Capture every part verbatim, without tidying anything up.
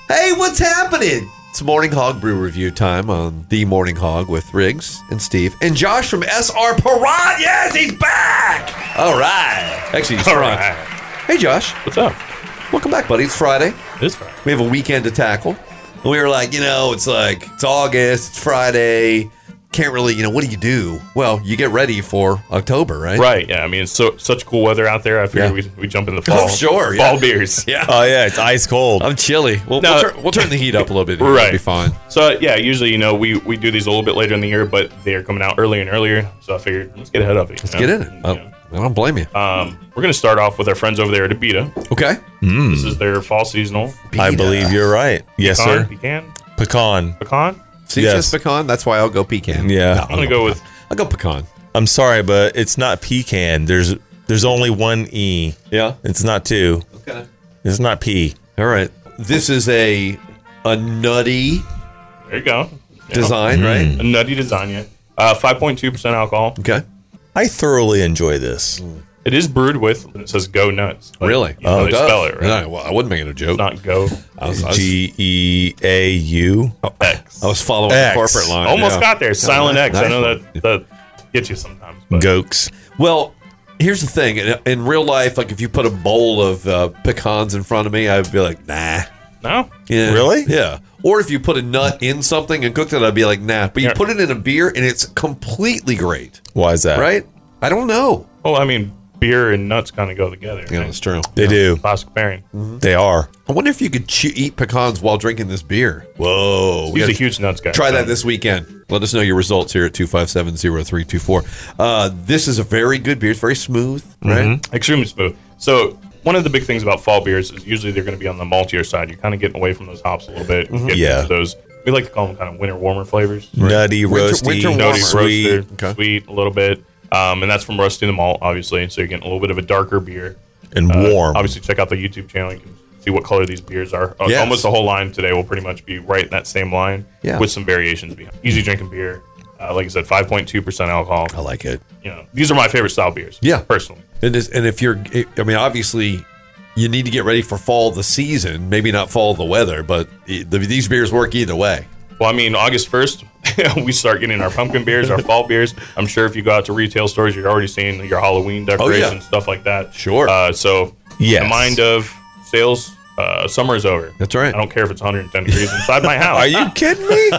Hey, what's happening? It's Morning Hog Brew Review time on The Morning Hog with Riggs and Steve. And Josh from S R Piranha. Yes, he's back! All right. Actually, he's All front. right. Hey, Josh. What's up? Welcome back, buddy. It's Friday. It is Friday. We have a weekend to tackle. And we were like, you know, it's like, it's August, it's Friday. Can't really, you know, what do you do? Well, you get ready for October, right? Right, yeah. I mean, it's so such cool weather out there. I figured Yeah. we we jump in the fall. Oh, sure, yeah. Fall beers. Yeah. Oh, yeah, it's ice cold. I'm chilly. We'll, No. we'll, tur- we'll turn the heat up a little bit. Here. Right. It'll be fine. So, yeah, usually, you know, we, we do these a little bit later in the year, but they're coming out earlier and earlier. So I figured, let's get ahead of it. Let's get in it. Oh, I don't blame you. Um, we're going to start off with our friends over there at Abita. Okay. This is their fall seasonal. I believe you're right. Yes, Pecan? sir. Pecan? Pecan. Pecan? See, Yes. it's just pecan. That's why I'll go pecan. Yeah. No, I'm going to go with... I'll go pecan. I'm sorry, but it's not pecan. There's there's only one E. Yeah. It's not two. Okay. It's not P. All right. This is a a nutty There you go. Yeah. design, right? A nutty design, yeah. Uh, five point two percent alcohol. Okay. I thoroughly enjoy this. It is brewed with, it says go nuts. Like, Really? You know, Oh, they it does. spell it, right? No, well, I wasn't making a joke. It's not go. I was, I was, G E A U. X. I was following X. the corporate line. Almost yeah. got there. Silent nice- X. I nice know one. that that gets you sometimes. But Gokes. Well, here's the thing. In, in real life, like if you put a bowl of uh, pecans in front of me, I'd be like, nah. no, Yeah. Really? Yeah. Or if you put a nut in something and cooked it, I'd be like, nah. But you Yeah. put it in a beer and it's completely great, Why is that? right? I don't know. well, I mean, beer and nuts kind of go together. Yeah, right? that's true. They do. Classic pairing. They are. I wonder if you could chew, eat pecans while drinking this beer. Whoa. We He's a gotta huge nuts guy. try so- that this weekend. Let us know your results here at two five seven, zero three two four. Uh, this is a very good beer. It's very smooth, right? Extremely smooth. So one of the big things about fall beers is usually they're going to be on the maltier side. You're kind of getting away from those hops a little bit. Getting Yeah. into those. We like to call them kind of winter warmer flavors. Nutty, Winter- roasty, winter warmer. Nutty, sweet. roasted, Okay. sweet, a little bit. Um, and that's from roasting the malt, obviously. So you're getting a little bit of a darker beer. and Uh, warm. Obviously, check out the YouTube channel. You can see what color these beers are. Uh, Yes. Almost the whole line today will pretty much be right in that same line Yeah. with some variations behind. Easy drinking beer. Uh, like I said, five point two percent alcohol. I like it. You know, these are my favorite style beers. Yeah. personally. And, this, and if you're, I mean, obviously, you need to get ready for fall of the season. Maybe not fall of the weather, but it, the, these beers work either way. Well, I mean, August first, we start getting our pumpkin beers, our fall beers. I'm sure if you go out to retail stores, you're already seeing your Halloween decorations, stuff like that. Sure. Uh, so, Yes. in the mind of sales, uh, summer is over. That's right. I don't care if it's one hundred ten degrees inside my house. Are you kidding me?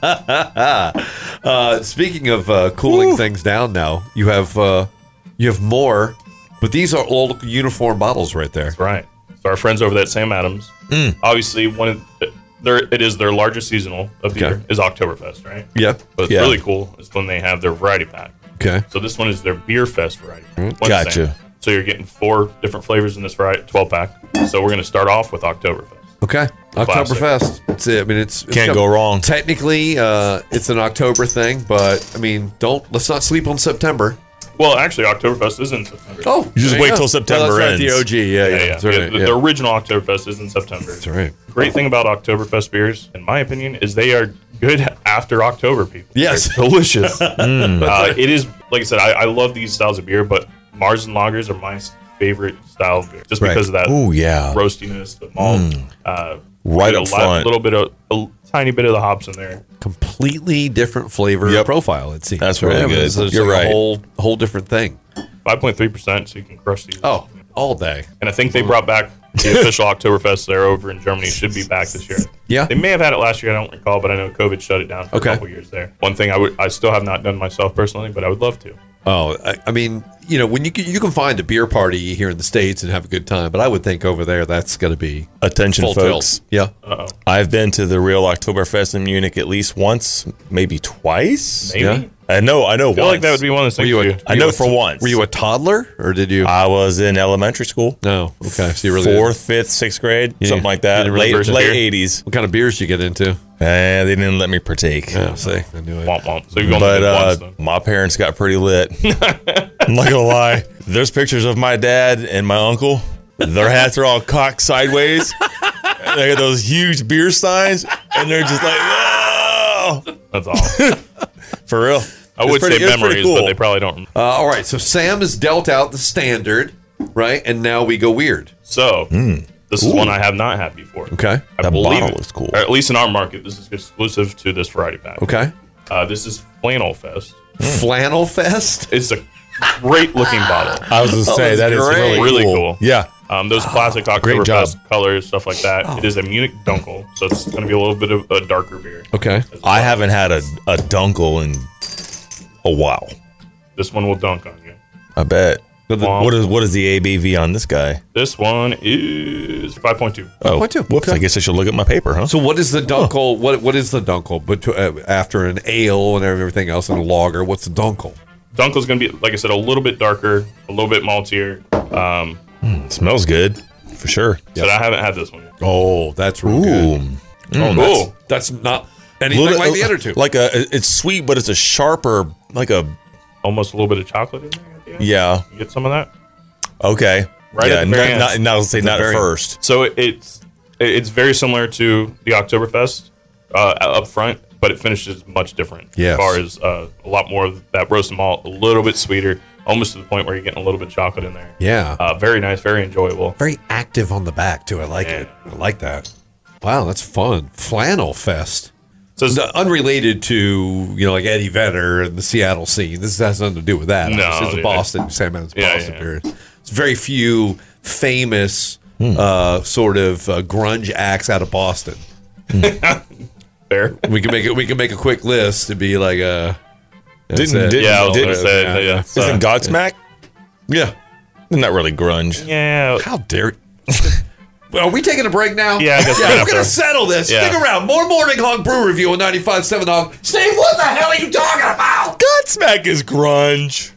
Uh, speaking of uh, cooling Woo. things down now, you have uh, you have more, but these are old uniform bottles right there. Right. So our friends over there at Sam Adams, obviously one of the, their it is their largest seasonal of the Okay. year is Oktoberfest, right? Yep. But it's Yeah. really cool is when they have their variety pack. Okay. So this one is their Beer Fest variety pack. One Gotcha. Sam. So you're getting four different flavors in this variety twelve pack. So we're going to start off with Oktoberfest. Okay. Oktoberfest. That's it. I mean, it's, it's Can't go wrong. Technically, uh, it's an October thing, but I mean, don't let's not sleep on September. Well, actually, Oktoberfest is in September. Oh, You just there wait go. till September Oh, that's right, ends. the O G, yeah, yeah, yeah, yeah. That's right, Yeah, the, yeah. the original Oktoberfest is in September. That's right. Great thing about Oktoberfest beers, in my opinion, is they are good after October, people. Yes. They're delicious. uh, it is, like I said, I, I love these styles of beer, but Mars and Lagers are my favorite style of beer, just Right. because of that Oh, yeah. roastiness, the malt, uh, Right you know, up a front. little bit of a tiny bit of the hops in there. Completely different flavor Yep. profile. It seems. That's really I mean, good. It's, it's You're like right. A whole whole different thing. five point three percent, so you can crush these. Oh, all day. And I think they brought back the official Oktoberfest there over in Germany. Should be back this year. Yeah. They may have had it last year. I don't recall, but I know COVID shut it down for Okay. a couple years there. One thing I would, I still have not done myself personally, but I would love to. Oh, I, I mean, you know, when you can, you can find a beer party here in the States and have a good time, but I would think over there that's going to be Attention, full folks. tilt. Yeah. Uh oh. I've been to the real Oktoberfest in Munich at least once, maybe twice. Maybe. Yeah. I know, I know. I feel once. like that would be one of those things. you for a- you. I were know you a- for once. Were you a toddler or did you? I was in elementary school. no. Okay. So you really Fourth, fifth, sixth grade, You something didn't- like that. you didn't really Late, persevere? late eighties. What kind of beers did you get into? And they didn't let me partake. Yeah. See, I knew it. Womp womp. So you've only But been uh, once then. my parents got pretty lit. I'm not gonna lie. There's pictures of my dad and my uncle. Their hats are all cocked sideways. They got those huge beer steins, and they're just like, "Oh!" That's all. For real. I would pretty- say it was pretty memories, cool. but they probably don't. Uh, all right. So Sam has dealt out the standard, right? And now we go weird. So, Hmm. This is Ooh. one I have not had before. Okay. I That believe bottle it. looks cool. Or at least in our market, this is exclusive to this variety pack. Okay. Uh, this is Flannel Fest. Flannel Fest. It's a great looking bottle. I was going to say, that's that is great. really, Really cool. cool. Yeah. Um, those classic great job. Oktoberfest colors, stuff like that. It is a Munich Dunkel, so it's going to be a little bit of a darker beer. Okay. I haven't had a, a Dunkel in a while. This one will dunk on you. I bet. So the- Wow. What is what is the A B V on this guy? This one is five point two. Oh, point two. whoops! Okay. I guess I should look at my paper, huh? So what is the dunkel? What what is the dunkel? But uh, after an ale and everything else and a lager, what's the dunkel? Dunkel's going to be, like I said, a little bit darker, a little bit maltier. Um, It smells good, for sure. So I haven't had this one yet. Oh, that's real Ooh, good. Mm, That's, Ooh. that's not anything Little- like the other two. Like a, it's sweet, but it's a sharper, like a Almost a little bit of chocolate in there. At the end. yeah. You get some of that. Okay, Right yeah. at the very not, end. not, not, I'll say not very- at first. So it, it's it's very similar to the Oktoberfest uh, up front, but it finishes much different. Yes. As far as uh, a lot more of that roasted malt, a little bit sweeter, almost to the point where you're getting a little bit of chocolate in there. Yeah. Uh, very nice, very enjoyable. Very active on the back too. I like Yeah. it. I like that. Wow, that's fun. Flannel Fest. So it's, It's unrelated to, you know, like Eddie Vedder and the Seattle scene. This has nothing to do with that. No, Obviously. It's a yeah. Boston, Sam Adams Yeah, Boston yeah. beer. It's very few famous uh, sort of uh, grunge acts out of Boston. fair. We can make it. We can make a quick list to be like a. that's Didn't- it. didn't- Yeah, I was did- going to say, yeah, yeah. yeah. So- Isn't Godsmack? Yeah. Isn't that really grunge? yeah. How dare? Well, are we taking a break now? Yeah, I guess yeah. we're We're gonna gonna have to. settle this. Yeah. Stick around. More Morning Hog Brew Review on ninety-five point seven Hog. Steve, what the hell are you talking about? Godsmack is grunge.